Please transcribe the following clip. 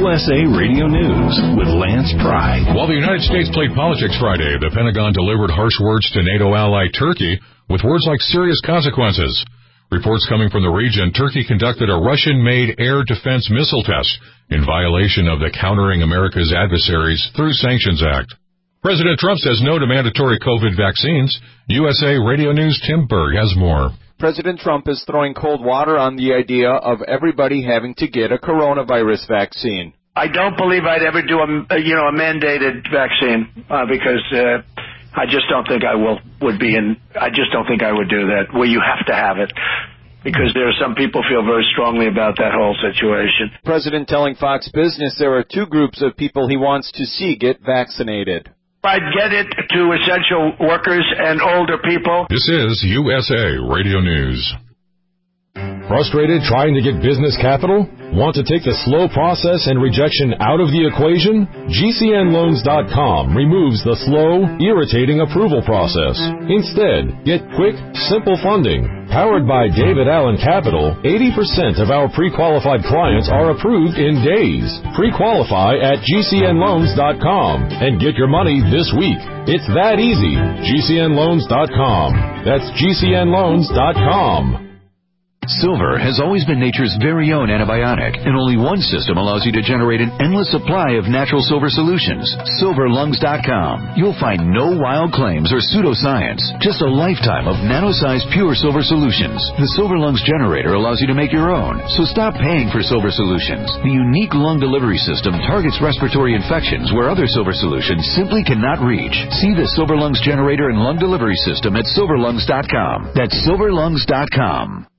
USA Radio News with Lance Pry. While the United States played politics Friday, the Pentagon delivered harsh words to NATO ally Turkey with words like serious consequences. Reports coming from the region, Turkey conducted a Russian-made air defense missile test in violation of the Countering America's Adversaries Through Sanctions Act. President Trump says no to mandatory COVID vaccines. USA Radio News' Tim Berg has more. President Trump is throwing cold water on the idea of everybody having to get a coronavirus vaccine. I don't believe I'd ever do a mandated vaccine because I just don't think I I just don't think I would do that, where you have to have it, because there are some people feel very strongly about that whole situation. President telling Fox Business there are two groups of people he wants to see get vaccinated. I'd get it to essential workers and older people. This is USA Radio News. Frustrated trying to get business capital? Want to take the slow process and rejection out of the equation? GCNLoans.com removes the slow, irritating approval process. Instead, get quick, simple funding. Powered by David Allen Capital, 80% of our pre-qualified clients are approved in days. Pre-qualify at GCNLoans.com and get your money this week. It's that easy. GCNLoans.com. That's GCNLoans.com. Silver has always been nature's very own antibiotic, and only one system allows you to generate an endless supply of natural silver solutions. SilverLungs.com. You'll find no wild claims or pseudoscience, just a lifetime of nano-sized pure silver solutions. The Silver Lungs generator allows you to make your own, so stop paying for silver solutions. The unique lung delivery system targets respiratory infections where other silver solutions simply cannot reach. See the Silver Lungs generator and lung delivery system at SilverLungs.com. That's SilverLungs.com.